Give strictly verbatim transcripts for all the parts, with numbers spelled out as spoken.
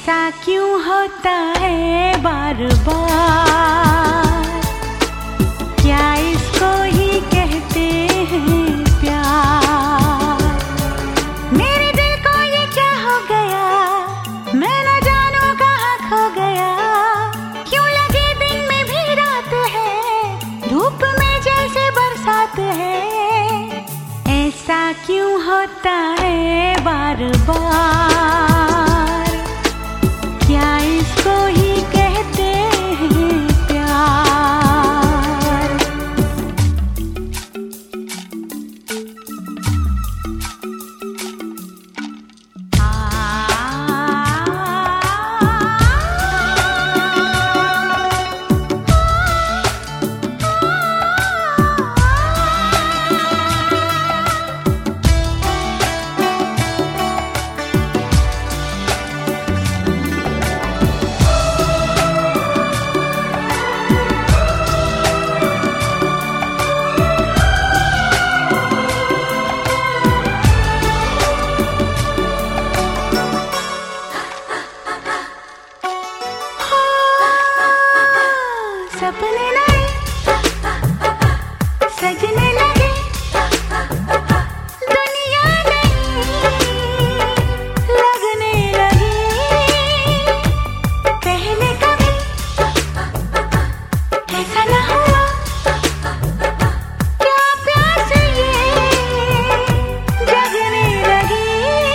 ऐसा क्यों होता है बार बार, क्या इसको ही कहते हैं प्यार। मेरे दिल को ये क्या हो गया, मैं न जानू कहाँ खो गया। क्यों लगे दिन में भी रात है, धूप में जैसे बरसात है। ऐसा क्यों होता है बार बार, क्या इसको ही कहते हैं प्यार। सपने नए सजने लगे, दुनिया नई लगने लगी। पहले कभी ऐसा न हुआ, क्या प्यास ये जगने लगी।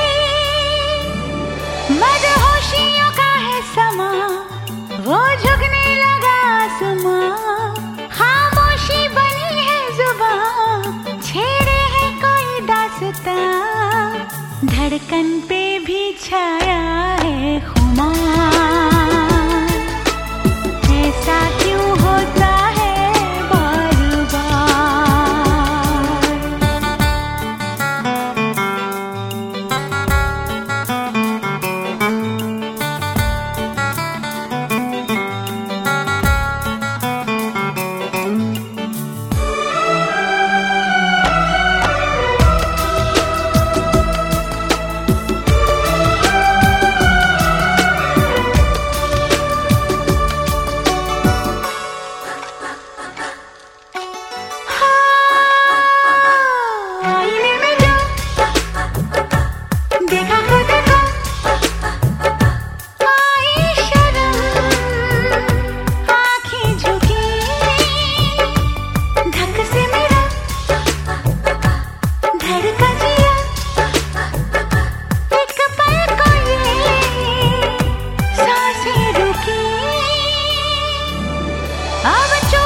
मदहोशियों का है समा, वो झुकने लगा आसमां। खामोशी बनी है जुबां, छेड़े है कोई दास्तां। धड़कन पे भी छाया है खुमार, ऐसा क्यों होता है बार बार। अब